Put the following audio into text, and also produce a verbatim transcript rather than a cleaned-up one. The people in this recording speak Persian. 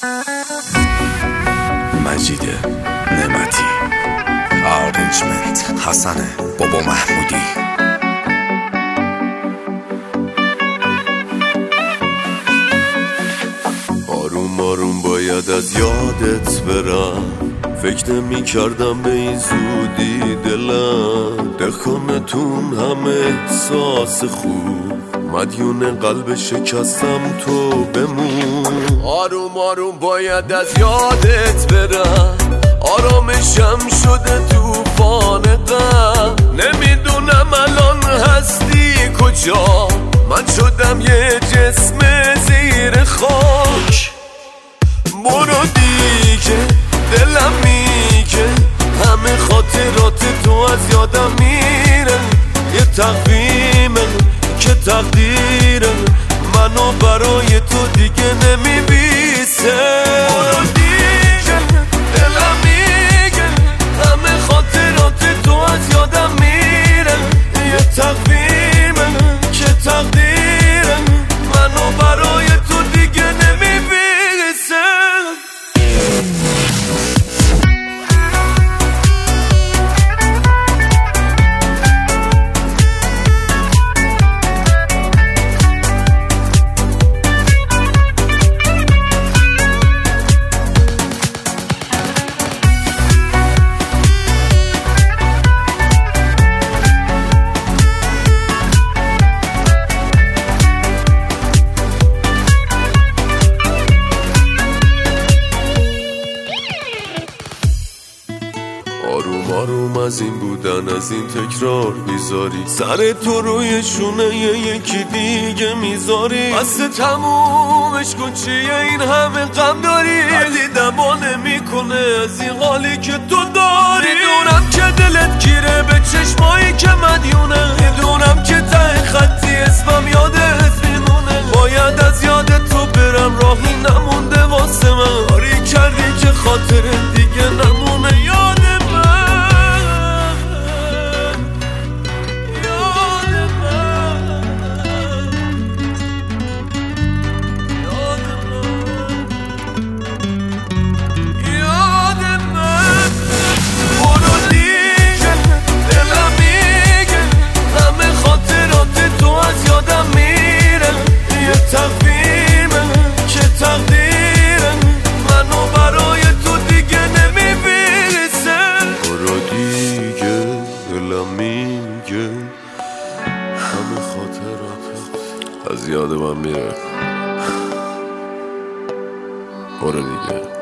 مجید نعمتی، آرنجمنت حسن بابا محمودی. آروم آروم باید از یادت برم، فکر نمی کردم به این زودی دلم دخانتون همه احساس خوب، مدیون قلب شکستم تو بمون. آروم آروم باید از یادت برم، آرامشم شده توفان غم، نمیدونم الان هستی کجا، من شدم یه جسم زیر خاک. برو دیگه دلم میگه همه خاطرات تو از یادم میره، یه تقویمه که تقدیره منو برای تو دیگه نمیبیسه. برو دیگه دلم میگه همه خاطرات تو از یادم میره، یه تقویمه که تقدیره منو برای تو دیگه نمیبیسه. آروم آروم از این بودن از این تکرار بیزاری، سر تو روی شونه یکی دیگه میذاری، بسته تمومش کن چیه این همه غم داری، ولی دوا نمیکنه از این حالی که تو داری. میدونم که دلت گیره به چشمایی که مدیونه، میدونم که ته خطی اسمم یادت میمونه، باید از یاد تو برم راهی نمونده واسه من، کاری کردی که خاطر دیگه نمونه یاد تقویمه که تقدیره منو برای تو دیگه نمیبیسه. برو دیگه دلم میگه همه خاطراتت از یاد من میره. برو دیگه.